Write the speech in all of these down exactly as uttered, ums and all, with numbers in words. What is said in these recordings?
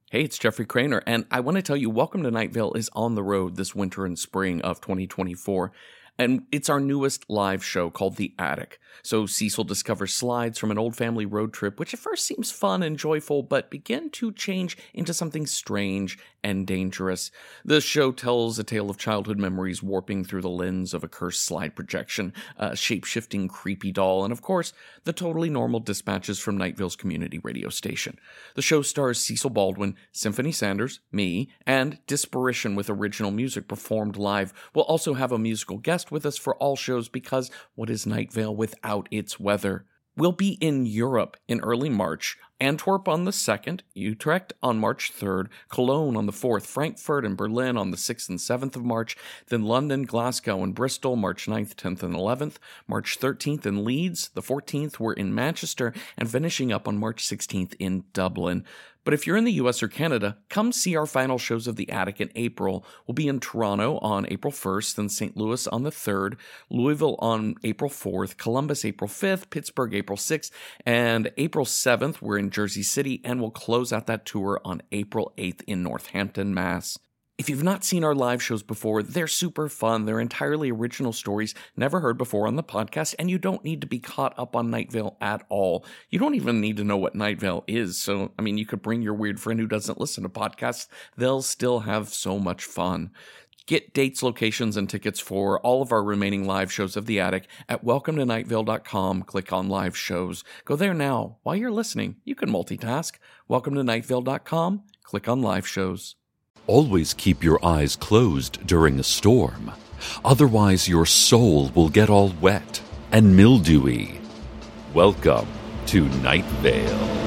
Hey, it's Jeffrey Craner, and I want to tell you, Welcome to Night Vale is on the road this winter and spring of twenty twenty-four, and it's our newest live show called The Attic. So Cecil discovers slides from an old family road trip, which at first seems fun and joyful, but begin to change into something strange and dangerous. The show tells a tale of childhood memories warping through the lens of a cursed slide projection, a shape-shifting creepy doll, and of course, the totally normal dispatches from Night Vale's community radio station. The show stars Cecil Baldwin, Symphony Sanders, me, and Disparition with original music performed live. We'll also have a musical guest with us for all shows because what is Night Vale without its weather? We'll be in Europe in early March, Antwerp on the second, Utrecht on March third, Cologne on the fourth, Frankfurt and Berlin on the sixth and seventh of March, then London, Glasgow, and Bristol March ninth, tenth, and eleventh, March thirteenth in Leeds, the fourteenth we're in Manchester, and finishing up on March sixteenth in Dublin. But if you're in the U S or Canada, come see our final shows of The Attic in April. We'll be in Toronto on April first, then Saint Louis on the third, Louisville on April fourth, Columbus April fifth, Pittsburgh April sixth, and April seventh we're in Jersey City, and we'll close out that tour on April eighth in Northampton, Mass. If you've not seen our live shows before, they're super fun. They're entirely original stories never heard before on the podcast, and you don't need to be caught up on Night Vale at all. You don't even need to know what Night Vale is. So, I mean, you could bring your weird friend who doesn't listen to podcasts. They'll still have so much fun. Get dates, locations, and tickets for all of our remaining live shows of The Attic at welcome to night vale dot com. Click on live shows. Go there now. While you're listening, you can multitask. welcome to night vale dot com. Click on live shows. Always keep your eyes closed during a storm. Otherwise, your soul will get all wet and mildewy. Welcome to Night Vale.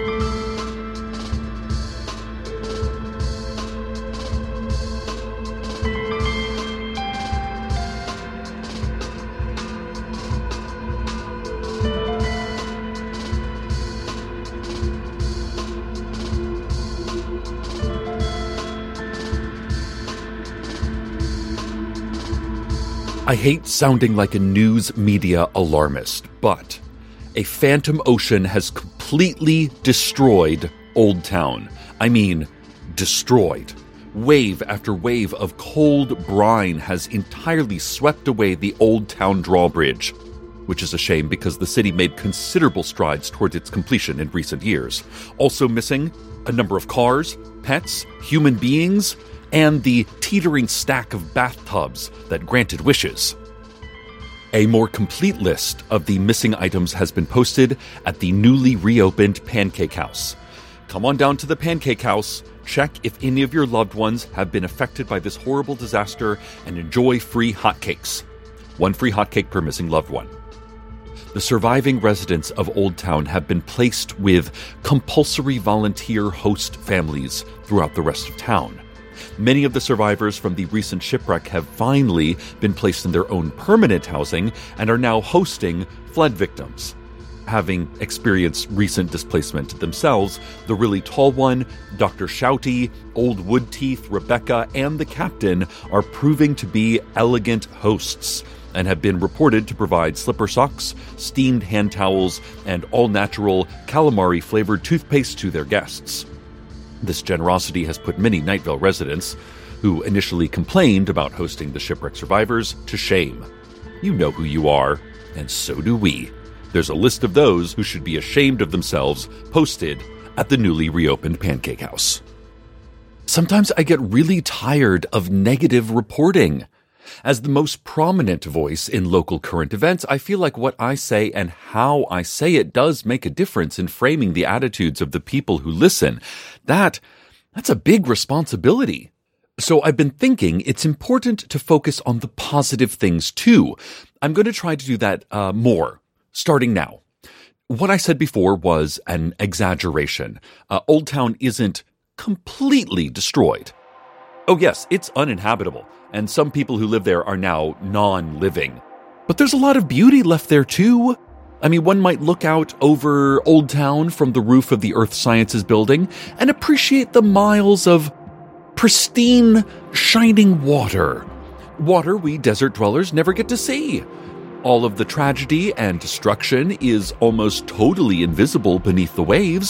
I hate sounding like a news media alarmist, but a phantom ocean has completely destroyed Old Town. I mean, destroyed. Wave after wave of cold brine has entirely swept away the Old Town drawbridge, which is a shame because the city made considerable strides towards its completion in recent years. Also missing a number of cars, pets, human beings, and the teetering stack of bathtubs that granted wishes. A more complete list of the missing items has been posted at the newly reopened Pancake House. Come on down to the Pancake House, check if any of your loved ones have been affected by this horrible disaster, and enjoy free hotcakes. One free hotcake per missing loved one. The surviving residents of Old Town have been placed with compulsory volunteer host families throughout the rest of town. Many of the survivors from the recent shipwreck have finally been placed in their own permanent housing and are now hosting flood victims. Having experienced recent displacement themselves, the really tall one, Doctor Shouty, Old Woodteeth, Rebecca, and the captain are proving to be elegant hosts and have been reported to provide slipper socks, steamed hand towels, and all-natural calamari-flavored toothpaste to their guests. This generosity has put many Night Vale residents, who initially complained about hosting the shipwreck survivors, to shame. You know who you are, and so do we. There's a list of those who should be ashamed of themselves posted at the newly reopened Pancake House. Sometimes I get really tired of negative reporting. As the most prominent voice in local current events, I feel like what I say and how I say it does make a difference in framing the attitudes of the people who listen. That, that's a big responsibility. So I've been thinking it's important to focus on the positive things too. I'm going to try to do that uh, more, starting now. What I said before was an exaggeration. Uh, Old Town isn't completely destroyed. Oh yes, it's uninhabitable, and some people who live there are now non-living. But there's a lot of beauty left there too. I mean, one might look out over Old Town from the roof of the Earth Sciences building and appreciate the miles of pristine, shining water. Water we desert dwellers never get to see. All of the tragedy and destruction is almost totally invisible beneath the waves.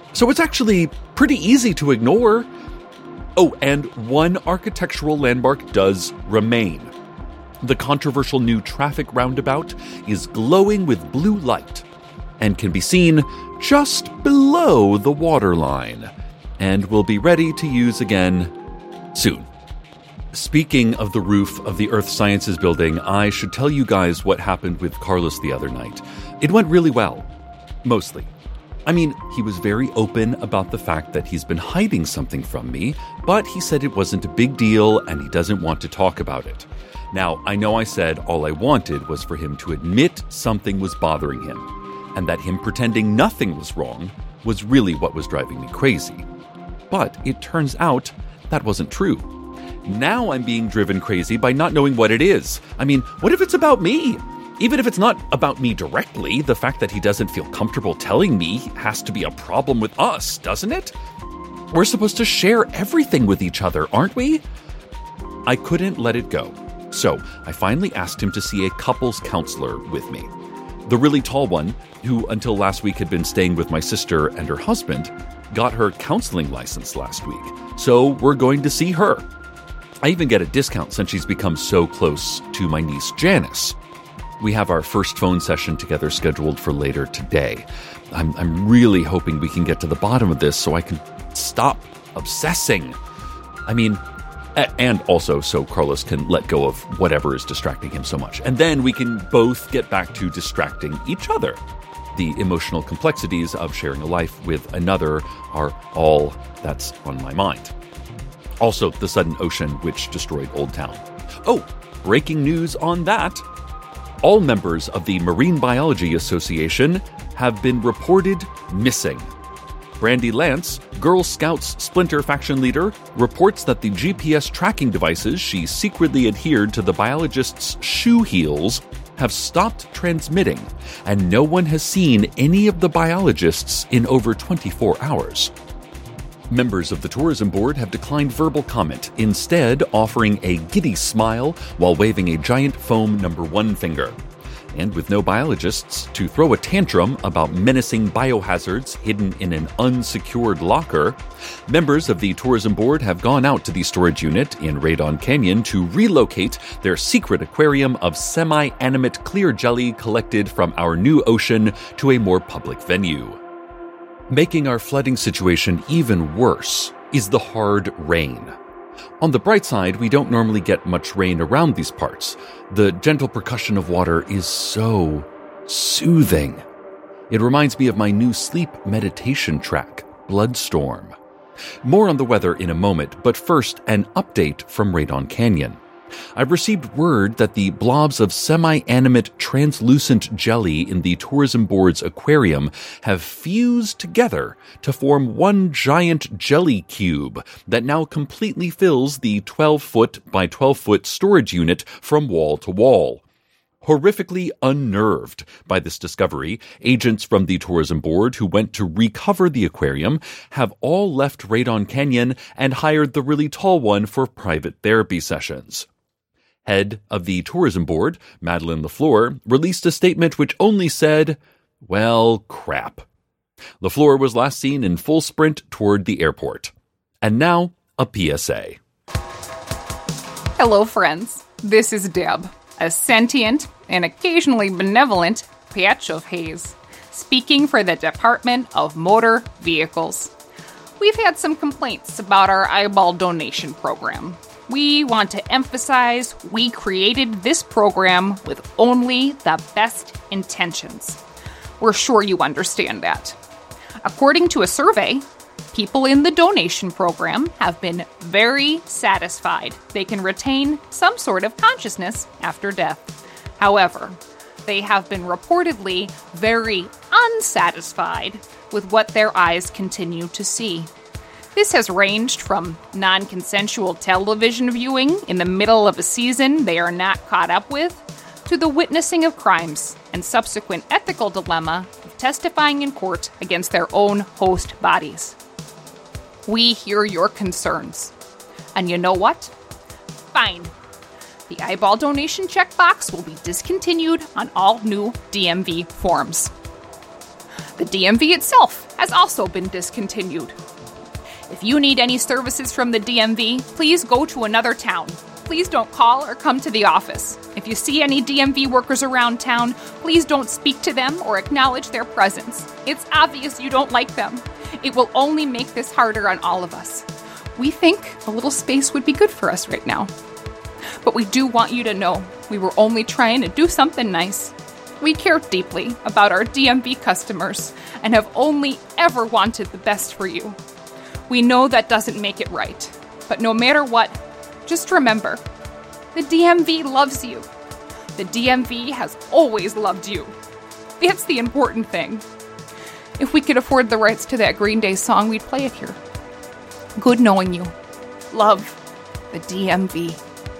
So it's actually pretty easy to ignore. Oh, and one architectural landmark does remain. The controversial new traffic roundabout is glowing with blue light and can be seen just below the waterline, and will be ready to use again soon. Speaking of the roof of the Earth Sciences building, I should tell you guys what happened with Carlos the other night. It went really well. Mostly. I mean, he was very open about the fact that he's been hiding something from me, but he said it wasn't a big deal and he doesn't want to talk about it. Now, I know I said all I wanted was for him to admit something was bothering him, and that him pretending nothing was wrong was really what was driving me crazy. But it turns out that wasn't true. Now I'm being driven crazy by not knowing what it is. I mean, what if it's about me? Even if it's not about me directly, the fact that he doesn't feel comfortable telling me has to be a problem with us, doesn't it? We're supposed to share everything with each other, aren't we? I couldn't let it go. So I finally asked him to see a couples counselor with me. The really tall one, who until last week had been staying with my sister and her husband, got her counseling license last week. So we're going to see her. I even get a discount since she's become so close to my niece Janice. We have our first phone session together scheduled for later today. I'm, I'm really hoping we can get to the bottom of this so I can stop obsessing. I mean, and also so Carlos can let go of whatever is distracting him so much. And then we can both get back to distracting each other. The emotional complexities of sharing a life with another are all that's on my mind. Also, the sudden ocean which destroyed Old Town. Oh, breaking news on that. All members of the Marine Biology Association have been reported missing. Brandy Lance, Girl Scouts Splinter faction leader, reports that the G P S tracking devices she secretly adhered to the biologists' shoe heels have stopped transmitting, and no one has seen any of the biologists in over twenty-four hours. Members of the tourism board have declined verbal comment, instead offering a giddy smile while waving a giant foam number one finger. And with no biologists to throw a tantrum about menacing biohazards hidden in an unsecured locker, members of the tourism board have gone out to the storage unit in Radon Canyon to relocate their secret aquarium of semi-animate clear jelly collected from our new ocean to a more public venue. Making our flooding situation even worse is the hard rain. On the bright side, we don't normally get much rain around these parts. The gentle percussion of water is so soothing. It reminds me of my new sleep meditation track, Bloodstorm. More on the weather in a moment, but first, an update from Radon Canyon. I've received word that the blobs of semi-animate translucent jelly in the tourism board's aquarium have fused together to form one giant jelly cube that now completely fills the twelve foot by twelve foot storage unit from wall to wall. Horrifically unnerved by this discovery, agents from the tourism board who went to recover the aquarium have all left Radon Canyon and hired the really tall one for private therapy sessions. Head of the tourism board, Madeline LaFleur, released a statement which only said, well, crap. LaFleur was last seen in full sprint toward the airport. And now, a P S A. Hello, friends. This is Deb, a sentient and occasionally benevolent patch of haze, speaking for the Department of Motor Vehicles. We've had some complaints about our eyeball donation program. We want to emphasize we created this program with only the best intentions. We're sure you understand that. According to a survey, people in the donation program have been very satisfied they can retain some sort of consciousness after death. However, they have been reportedly very unsatisfied with what their eyes continue to see. This has ranged from non-consensual television viewing in the middle of a season they are not caught up with, to the witnessing of crimes and subsequent ethical dilemma of testifying in court against their own host bodies. We hear your concerns. And you know what? Fine. The eyeball donation checkbox will be discontinued on all new D M V forms. The D M V itself has also been discontinued. If you need any services from the D M V, please go to another town. Please don't call or come to the office. If you see any D M V workers around town, please don't speak to them or acknowledge their presence. It's obvious you don't like them. It will only make this harder on all of us. We think a little space would be good for us right now. But we do want you to know we were only trying to do something nice. We care deeply about our D M V customers and have only ever wanted the best for you. We know that doesn't make it right, but no matter what, just remember, the D M V loves you. The D M V has always loved you. That's the important thing. If we could afford the rights to that Green Day song, we'd play it here. Good knowing you. Love, the D M V.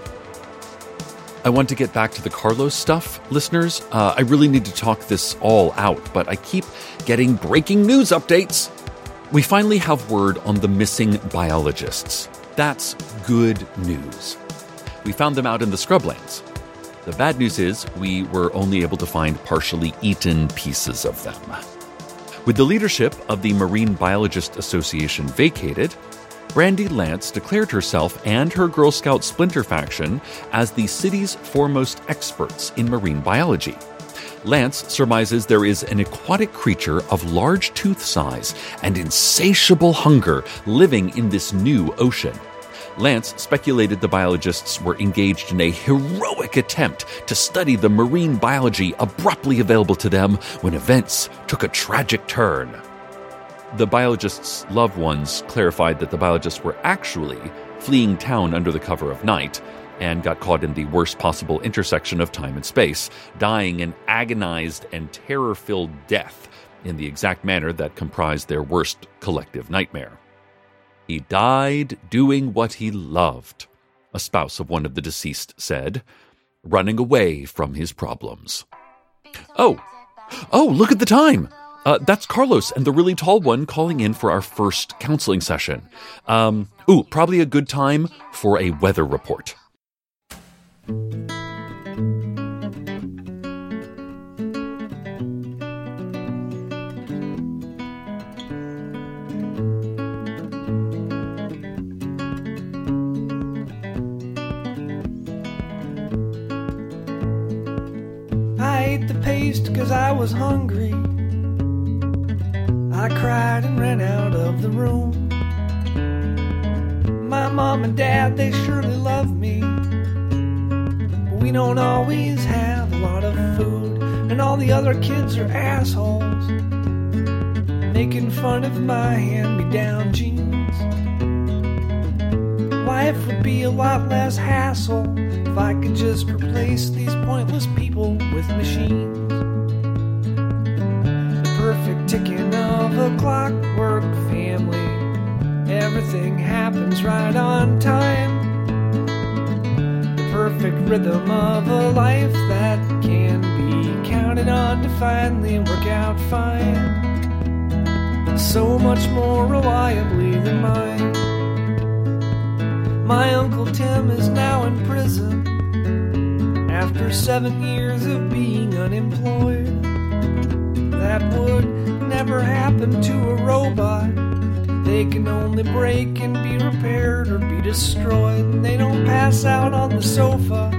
I want to get back to the Carlos stuff, listeners. Uh, I really need to talk this all out, but I keep getting breaking news updates. We finally have word on the missing biologists. That's good news. We found them out in the scrublands. The bad news is we were only able to find partially eaten pieces of them. With the leadership of the Marine Biologist Association vacated, Brandy Lance declared herself and her Girl Scout splinter faction as the city's foremost experts in marine biology. Lance surmises there is an aquatic creature of large tooth size and insatiable hunger living in this new ocean. Lance speculated the biologists were engaged in a heroic attempt to study the marine biology abruptly available to them when events took a tragic turn. The biologists' loved ones clarified that the biologists were actually fleeing town under the cover of night and got caught in the worst possible intersection of time and space, dying an agonized and terror-filled death in the exact manner that comprised their worst collective nightmare. He died doing what he loved, a spouse of one of the deceased said, running away from his problems. Oh, oh, look at the time! Uh, that's Carlos and the really tall one calling in for our first counseling session. Um, ooh, probably a good time for a weather report. I ate the paste 'cause I was hungry. I cried and ran out of the room. My mom and dad, they surely love me, but we don't always have a lot of food, and all the other kids are assholes, making fun of my hand-me-down jeans. Life would be a lot less hassle if I could just replace these pointless people with machines. Perfect ticking of a clockwork family. Everything happens right on time. The perfect rhythm of a life that can be counted on to finally work out fine. So much more reliably than mine. My Uncle Tim is now in prison after seven years of being unemployed. That would never happen to a robot. They can only break and be repaired or be destroyed. And they don't pass out on the sofa,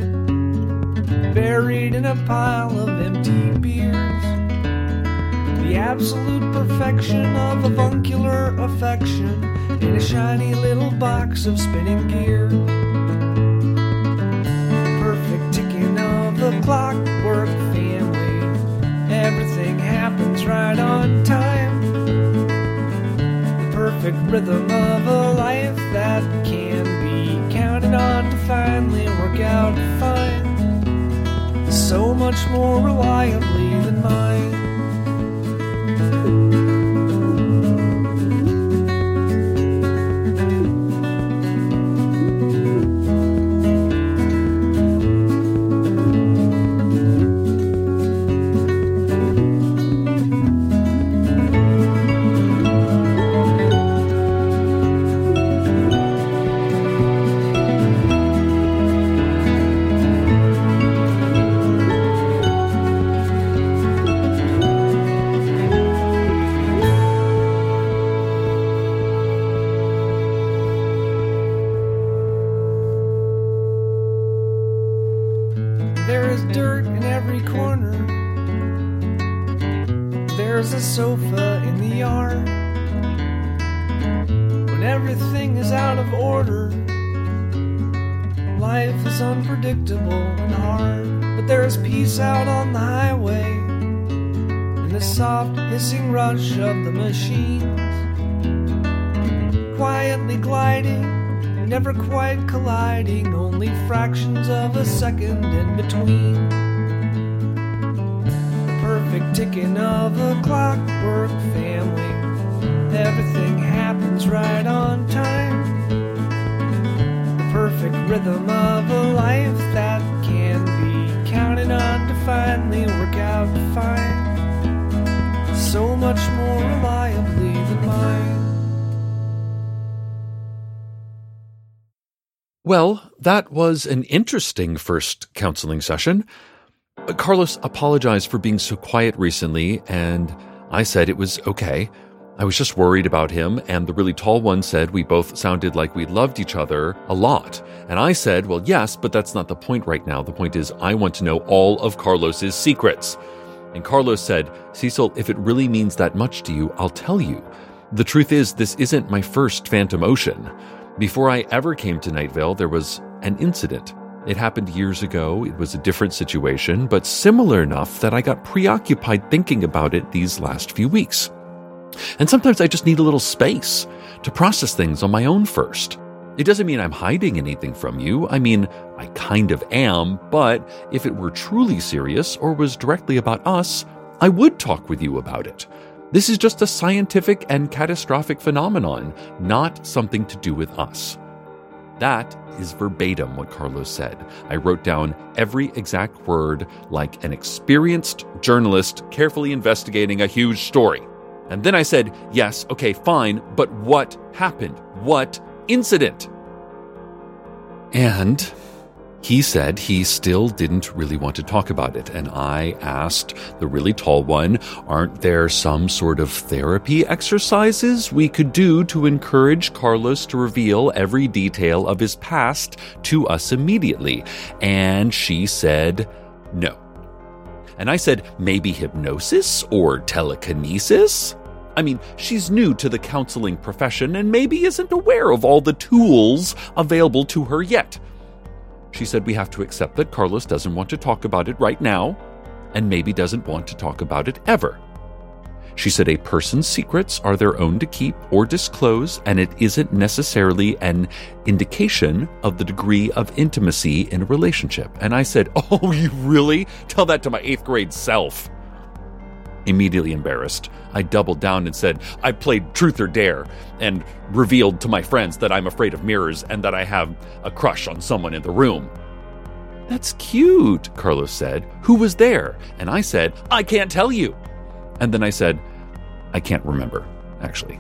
buried in a pile of empty beers. The absolute perfection of avuncular affection in a shiny little box of spinning gears. Perfect ticking of the clockwork family. Everything happens right on time. The perfect rhythm of a life that can be counted on to finally work out fine. So much more reliably than mine. there's dirt in every corner. There's a sofa in the yard. When everything is out of order, life is unpredictable and hard. But there's peace out on the highway, and the soft hissing rush of the machines, quietly gliding, never quite colliding, only fractions of a second in between. The perfect ticking of a clockwork family, everything happens right on time. The perfect rhythm of a life that can be counted on to finally work out fine, so much more reliably than mine. Well, that was an interesting first counseling session. Carlos apologized for being so quiet recently, and I said it was okay. I was just worried about him, and the really tall one said we both sounded like we loved each other a lot. And I said, well, yes, but that's not the point right now. The point is I want to know all of Carlos's secrets. And Carlos said, Cecil, if it really means that much to you, I'll tell you. The truth is, this isn't my first Phantom Ocean. Before I ever came to Night Vale, there was an incident. It happened years ago. It was a different situation, but similar enough that I got preoccupied thinking about it these last few weeks. And sometimes I just need a little space to process things on my own first. It doesn't mean I'm hiding anything from you. I mean, I kind of am, but if it were truly serious or was directly about us, I would talk with you about it. This is just a scientific and catastrophic phenomenon, not something to do with us. That is verbatim what Carlos said. I wrote down every exact word like an experienced journalist carefully investigating a huge story. And then I said, yes, okay, fine, but what happened? What incident? And he said he still didn't really want to talk about it. And I asked the really tall one, aren't there some sort of therapy exercises we could do to encourage Carlos to reveal every detail of his past to us immediately? And she said, no. And I said, maybe hypnosis or telekinesis? I mean, she's new to the counseling profession and maybe isn't aware of all the tools available to her yet. She said we have to accept that Carlos doesn't want to talk about it right now and maybe doesn't want to talk about it ever. She said a person's secrets are their own to keep or disclose, and it isn't necessarily an indication of the degree of intimacy in a relationship. And I said, oh, you really? Tell that to my eighth grade self. Immediately embarrassed, I doubled down and said, I played Truth or Dare and revealed to my friends that I'm afraid of mirrors and that I have a crush on someone in the room. That's cute, Carlos said. Who was there? And I said, I can't tell you. And then I said, I can't remember, actually.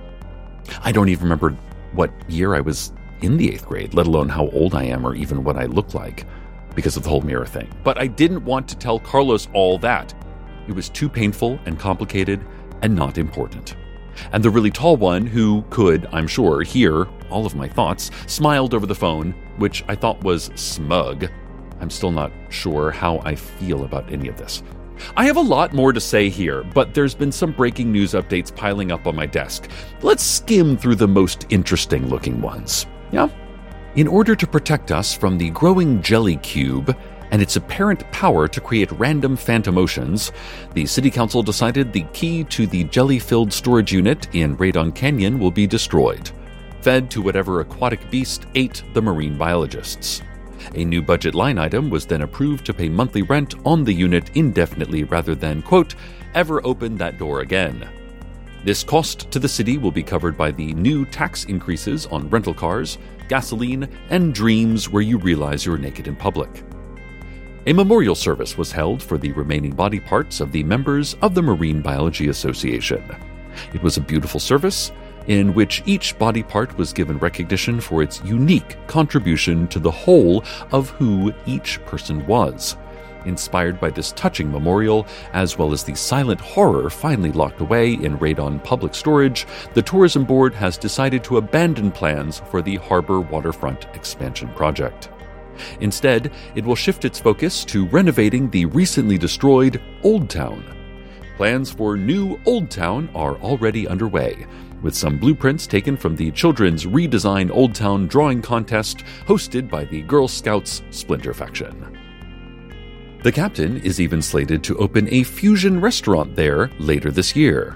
I don't even remember what year I was in the eighth grade, let alone how old I am or even what I look like because of the whole mirror thing. But I didn't want to tell Carlos all that. It was too painful and complicated and not important. And the really tall one, who could, I'm sure, hear all of my thoughts, smiled over the phone, which I thought was smug. I'm still not sure how I feel about any of this. I have a lot more to say here, but there's been some breaking news updates piling up on my desk. Let's skim through the most interesting looking ones. Yeah? In order to protect us from the growing jelly cube and its apparent power to create random phantom oceans, the City Council decided the key to the jelly-filled storage unit in Radon Canyon will be destroyed, fed to whatever aquatic beast ate the marine biologists. A new budget line item was then approved to pay monthly rent on the unit indefinitely rather than, quote, ever open that door again. This cost to the city will be covered by the new tax increases on rental cars, gasoline, and dreams where you realize you're naked in public. A memorial service was held for the remaining body parts of the members of the Marine Biology Association. It was a beautiful service in which each body part was given recognition for its unique contribution to the whole of who each person was. Inspired by this touching memorial, as well as the silent horror finally locked away in Radon Public Storage, the Tourism Board has decided to abandon plans for the Harbor Waterfront expansion project. Instead, it will shift its focus to renovating the recently destroyed Old Town. Plans for new Old Town are already underway, with some blueprints taken from the children's Redesign Old Town drawing contest hosted by the Girl Scouts Splinter faction. The captain is even slated to open a fusion restaurant there later this year.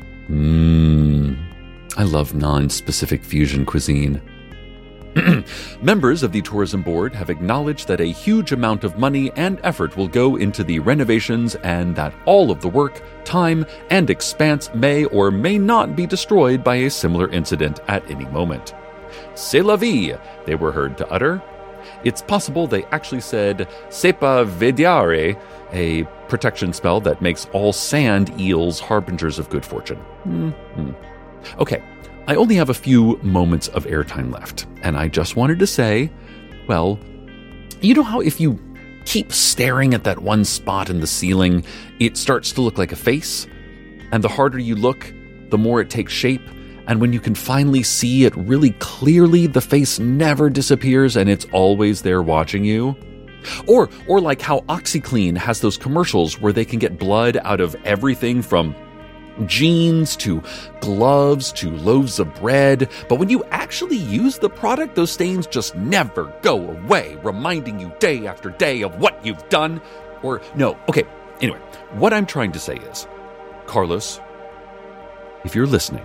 Mmm, I love non-specific fusion cuisine. Members of the tourism board have acknowledged that a huge amount of money and effort will go into the renovations and that all of the work, time, and expense may or may not be destroyed by a similar incident at any moment. C'est la vie, they were heard to utter. It's possible they actually said Sepa Vediare, a protection spell that makes all sand eels harbingers of good fortune. Mm-hmm. Okay. I only have a few moments of airtime left, and I just wanted to say, well, you know how if you keep staring at that one spot in the ceiling, it starts to look like a face? And the harder you look, the more it takes shape, and when you can finally see it really clearly, the face never disappears and it's always there watching you? Or, or like how OxyClean has those commercials where they can get blood out of everything from jeans to gloves to loaves of bread, but when you actually use the product, those stains just never go away, reminding you day after day of what you've done. Or, no, okay, anyway, what I'm trying to say is, Carlos, if you're listening,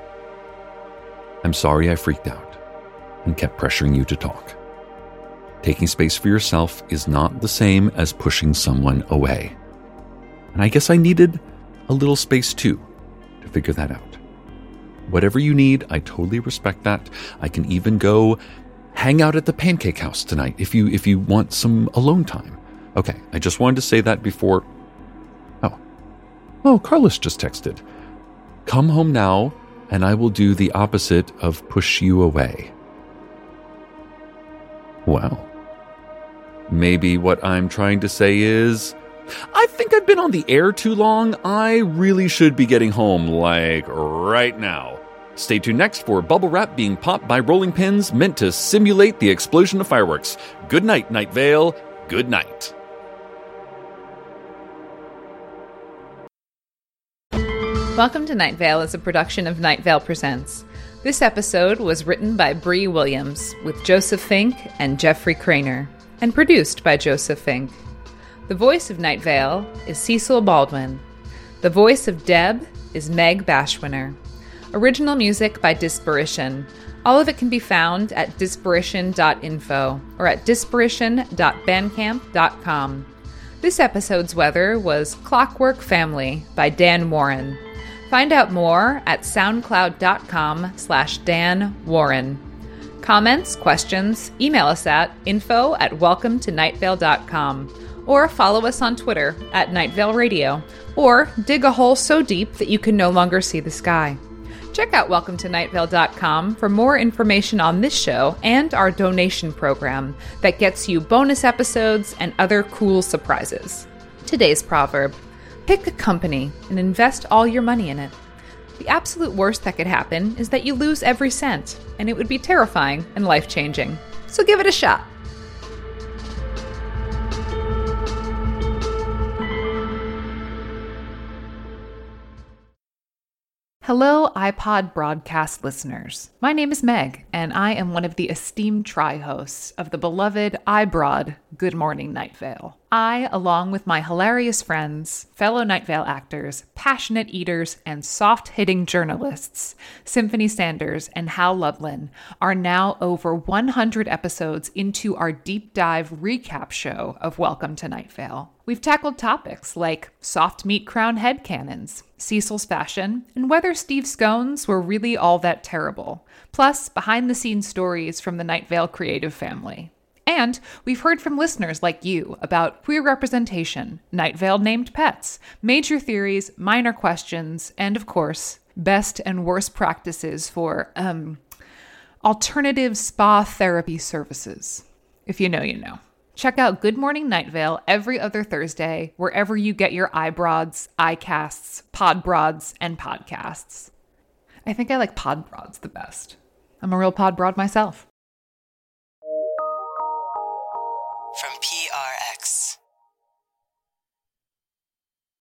I'm sorry I freaked out and kept pressuring you to talk. Taking space for yourself is not the same as pushing someone away. And I guess I needed a little space too, to figure that out. Whatever you need, I totally respect that. I can even go hang out at the Pancake House tonight if you if you want some alone time. Okay, I just wanted to say that before... Oh. Oh, Carlos just texted. Come home now, and I will do the opposite of push you away. Well, maybe what I'm trying to say is... I think I've been on the air too long. I really should be getting home, like, right now. Stay tuned next for bubble wrap being popped by rolling pins meant to simulate the explosion of fireworks. Good night, Night Vale. Good night. Welcome to Night Vale is a production of Night Vale Presents. This episode was written by Bree Williams with Joseph Fink and Jeffrey Craner, and produced by Joseph Fink. The voice of Night Vale is Cecil Baldwin. The voice of Deb is Meg Bashwiner. Original music by Disparition. All of it can be found at disparition dot info or at disparition dot bandcamp dot com. This episode's weather was Clockwork Family by Dan Warren. Find out more at soundcloud.com slash Dan Warren. Comments, questions, email us at info at welcome to nightvale dot com. Or follow us on Twitter at Night Vale Radio, or dig a hole so deep that you can no longer see the sky. Check out welcome to nightvale dot com for more information on this show and our donation program that gets you bonus episodes and other cool surprises. Today's proverb: pick a company and invest all your money in it. The absolute worst that could happen is that you lose every cent, and it would be terrifying and life-changing. So give it a shot. Hello, iPod broadcast listeners. My name is Meg, and I am one of the esteemed tri-hosts of the beloved iBroad Good Morning Night Vale. I, along with my hilarious friends, fellow Night Vale actors, passionate eaters, and soft-hitting journalists, Symphony Sanders and Hal Lublin, are now over one hundred episodes into our deep dive recap show of Welcome to Night Vale. We've tackled topics like soft meat crown headcanons, Cecil's fashion, and whether Steve scones were really all that terrible, plus behind-the-scenes stories from the Night Vale creative family. And we've heard from listeners like you about queer representation, Night Vale named pets, major theories, minor questions, and of course, best and worst practices for, um, alternative spa therapy services. If you know, you know. Check out Good Morning Night Vale every other Thursday, wherever you get your iBroads, iCasts, Podbroads, and podcasts. I think I like Podbroads the best. I'm a real Podbroad myself. from P R X.